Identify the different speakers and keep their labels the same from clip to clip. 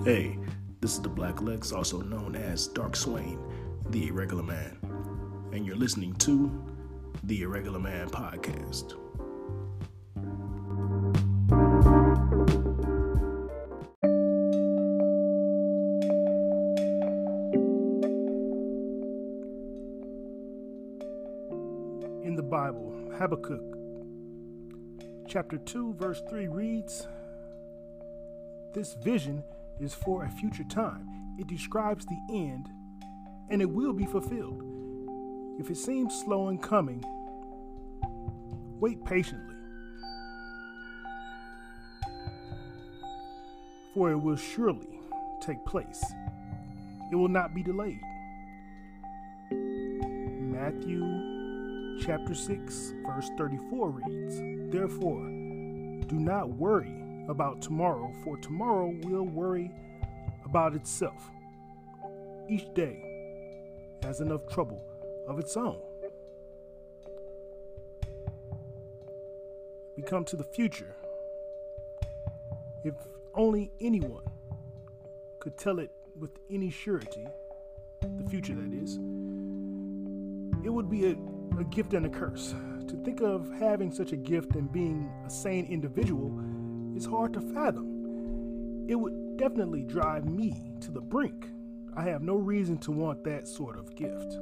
Speaker 1: Hey, this is the Black Lex, also known as Dark Swain, the Irregular Man, and you're listening to the Irregular Man Podcast. In the Bible, Habakkuk chapter 2, verse 3 reads, "This vision is for a future time. It describes the end, and it will be fulfilled. If it seems slow in coming, wait patiently, for it will surely take place. It will not be delayed." Matthew chapter 6, verse 34 reads, "Therefore, do not worry about tomorrow, for tomorrow will worry about itself. Each day has enough trouble of its own." We come to the future. If only anyone could tell it with any surety, the future that is, it would be a gift and a curse. To think of having such a gift and being a sane individual is hard to fathom. It would definitely drive me to the brink. I have no reason to want that sort of gift.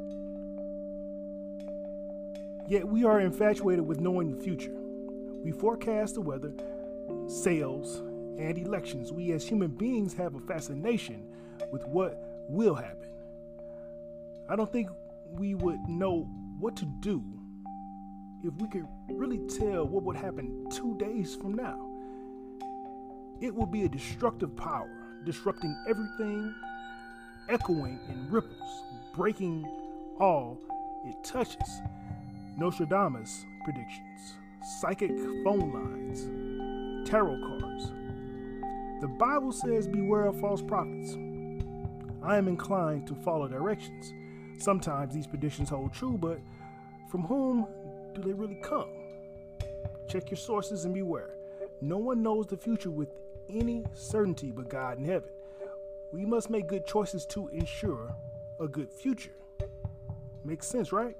Speaker 1: Yet we are infatuated with knowing the future. We forecast the weather, sales, and elections. We as human beings have a fascination with what will happen. I don't think we would know what to do if we could really tell what would happen 2 days from now. It will be a destructive power, disrupting everything, echoing in ripples, breaking all it touches. Nostradamus predictions, psychic phone lines, tarot cards. The Bible says, "Beware of false prophets." I am inclined to follow directions. Sometimes these predictions hold true, but from whom do they really come? Check your sources and beware. No one knows the future with any certainty but God in heaven. We must make good choices to ensure a good future. Makes sense, right?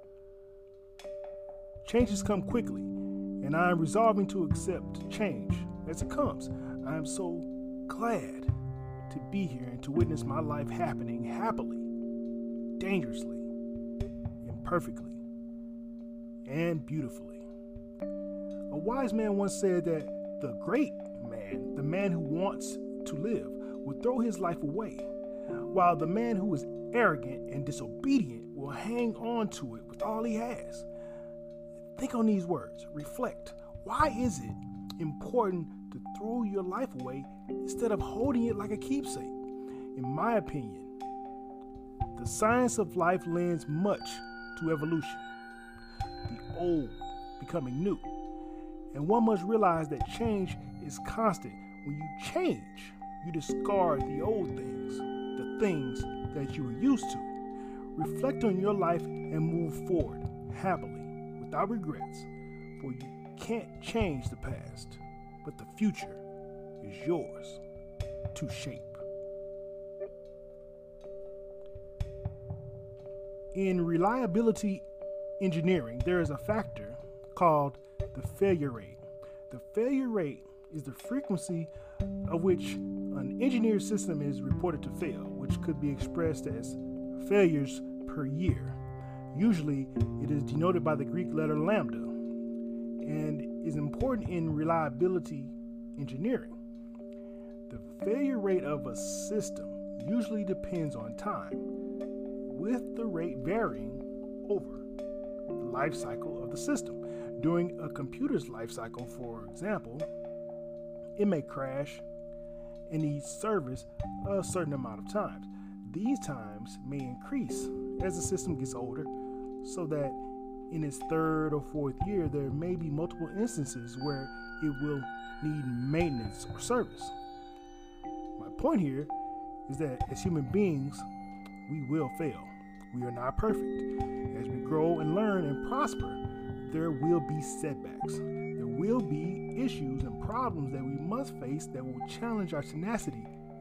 Speaker 1: Changes come quickly, and I am resolving to accept change as it comes. I am so glad to be here and to witness my life happening happily, dangerously, imperfectly, and beautifully. A wise man once said that the great man, the man who wants to live, will throw his life away, while the man who is arrogant and disobedient will hang on to it with all he has. Think on these words. Reflect. Why is it important to throw your life away instead of holding it like a keepsake? In my opinion, the science of life lends much to evolution, the old becoming new. And one must realize that change is constant. When you change, you discard the old things, the things that you were used to. Reflect on your life and move forward happily, without regrets, for you can't change the past, but the future is yours to shape. In reliability engineering, there is a factor called the failure rate. The failure rate is the frequency of which an engineered system is reported to fail, which could be expressed as failures per year. Usually, it is denoted by the Greek letter lambda and is important in reliability engineering. The failure rate of a system usually depends on time, with the rate varying over the life cycle of the system. During a computer's life cycle, for example, it may crash and need service a certain amount of times. These times may increase as the system gets older, so that in its third or fourth year, there may be multiple instances where it will need maintenance or service. My point here is that as human beings, we will fail. We are not perfect. As we grow and learn and prosper, there will be setbacks. There will be issues and problems that we must face that will challenge our tenacity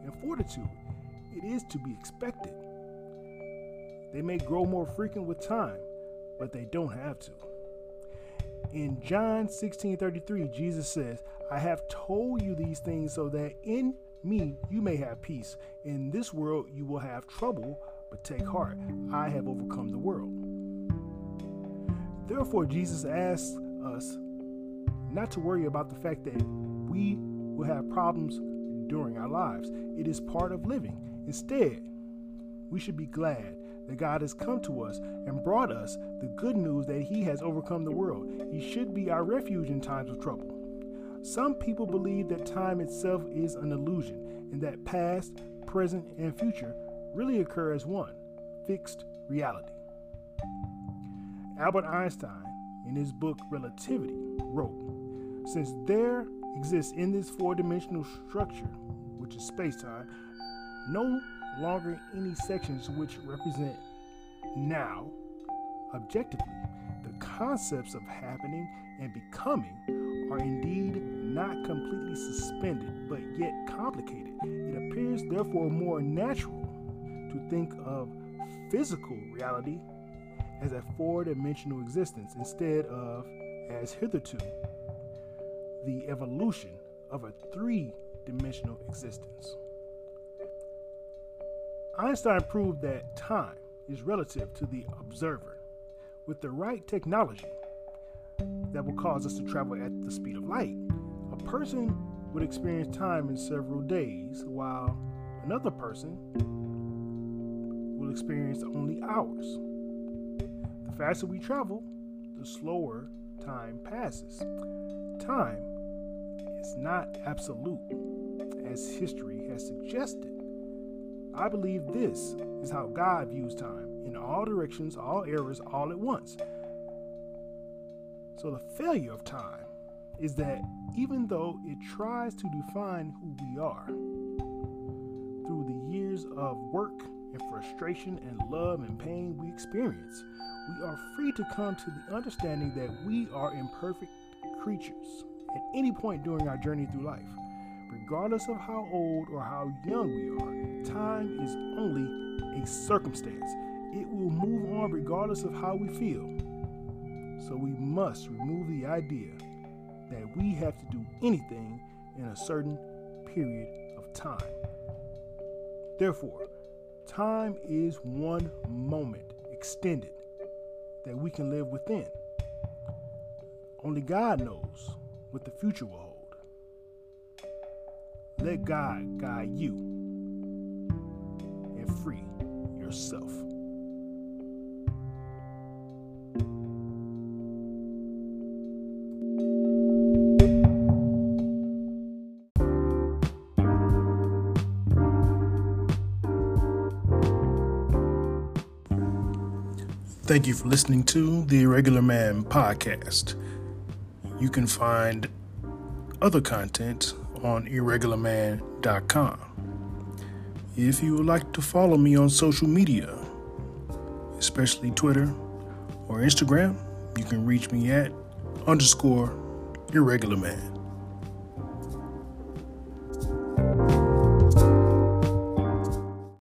Speaker 1: and fortitude. It is to be expected. They may grow more frequent with time, but they don't have to. In John 16:33, Jesus says, I have told you these things so that in me you may have peace. In this world you will have trouble, but take heart. I have overcome the world. Therefore, Jesus asks us not to worry about the fact that we will have problems during our lives. It is part of living. Instead, we should be glad that God has come to us and brought us the good news that He has overcome the world. He should be our refuge in times of trouble. Some people believe that time itself is an illusion and that past, present, and future really occur as one fixed reality. Albert Einstein, in his book Relativity, wrote, since there exists in this four-dimensional structure, which is space-time, no longer any sections which represent now, objectively, the concepts of happening and becoming are indeed not completely suspended, but yet complicated. It appears therefore more natural to think of physical reality as a four-dimensional existence instead of, as hitherto, the evolution of a three-dimensional existence. Einstein proved that time is relative to the observer. With the right technology that will cause us to travel at the speed of light, a person would experience time in several days, while another person will experience only hours. The faster we travel, the slower time passes. Time is not absolute, as history has suggested. I believe this is how God views time, in all directions, all eras, all at once. So the failure of time is that even though it tries to define who we are, through the years of work and frustration and love and pain we experience, we are free to come to the understanding that we are imperfect creatures at any point during our journey through life. Regardless of how old or how young we are, time is only a circumstance. It will move on regardless of how we feel. So we must remove the idea that we have to do anything in a certain period of time. Therefore, time is one moment extended that we can live within. Only God knows what the future will hold. Let God guide you and free yourself. Thank you for listening to the Irregular Man podcast. You can find other content on irregularman.com. If you would like to follow me on social media, especially Twitter or Instagram, you can reach me at _irregularman.